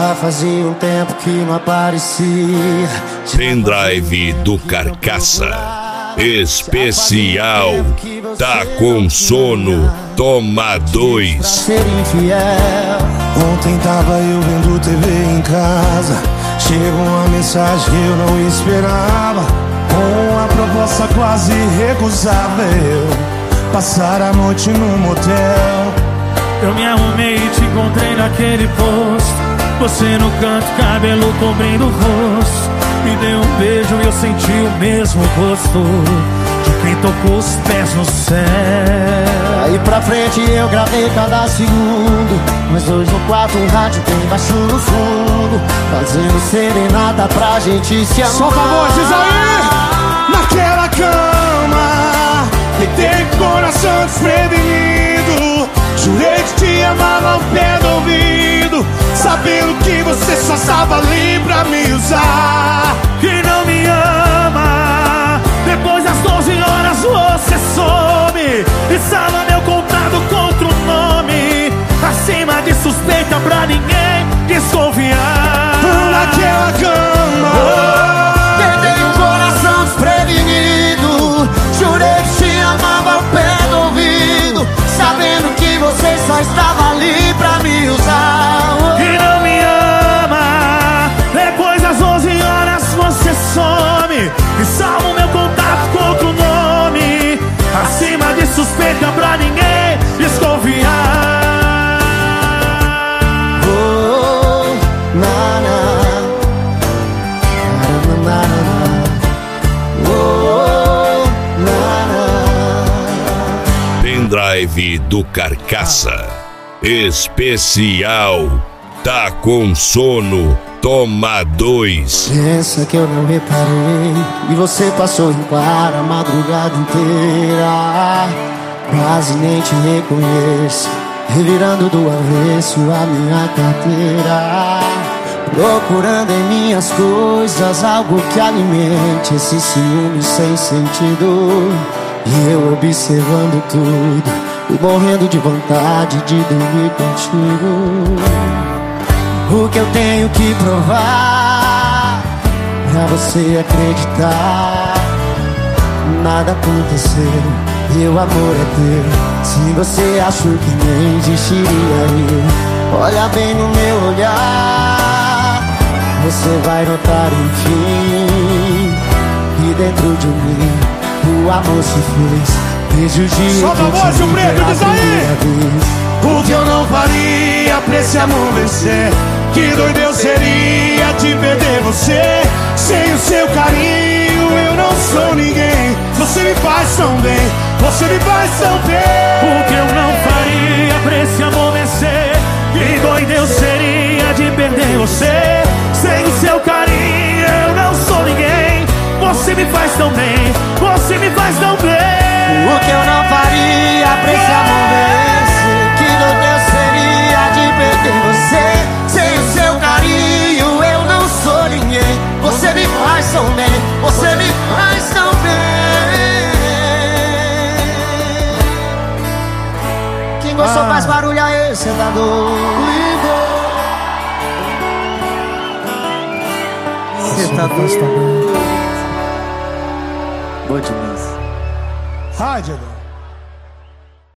Já fazia um tempo que não aparecia. Pendrive do Carcaça especial. Tá com sono, toma 2. Ser infiel. Ontem tava eu vendo TV em casa. Chegou uma mensagem que eu não esperava, com uma proposta quase recusável: passar a noite num motel. Eu me arrumei e te encontrei naquele posto, você no canto, cabelo cobrindo o rosto. Me deu um beijo e eu senti o mesmo gosto de quem tocou os pés no céu. Aí pra frente eu gravei cada segundo, mas hoje no quarto um rádio tem baixo no fundo, fazendo serenata pra gente se amar. Solta a voz, diz aí! Naquela cama, deitei com o coração desprevenido. Jurei que te amava ao pé do ouvido, sabendo que você só estava ali pra me usar. Que não me ama, depois das 12 horas você some e salva meu contato contra o nome, acima de suspeita pra ninguém desconfiar. Naquela cama, Tentei um coração desprevenido, jurei que te amava ao pé do ouvido, sabendo que você só estava ali pra me usar. Que não me ama, depois das 11 horas você some e salva o meu contato contra o nome, acima de suspeita pra ninguém desconfiar. Oh, na, na. Na, na, na. Oh, na, na. Pendrive do Carcaça especial. Tá com sono, toma 2. Pensa que eu não reparei e você passou em claro a madrugada inteira. Quase nem te reconheço, revirando do avesso a minha carteira, procurando em minhas coisas algo que alimente esse ciúme sem sentido. E eu observando tudo e morrendo de vontade de dormir contigo. O que eu tenho que provar pra você acreditar? Nada aconteceu, meu amor é teu. Se você achou que nem existiria eu, olha bem no meu olhar, você vai notar enfim que dentro de mim o amor se fez. Desde o dia solta a voz, o preto, diz aí! O que eu não faria pra esse amor vencer? Que doido eu seria de perder você. Sem o seu carinho eu não sou ninguém. Você me faz tão bem, você me faz tão bem. O que eu não faria pra esse amor vencer? Que doido eu seria de perder você. Sem o seu carinho eu não sou ninguém. Você me faz tão bem, você me faz tão bem. O que eu não faria pra esse amor vencer? Que doido eu seria de perder você. Sem o seu carinho eu não sou ninguém. Você me faz tão bem, você me faz tão bem. Quem gostou faz barulho aí, cê tá doido. Cê tá doido. Boa demais. Rádio.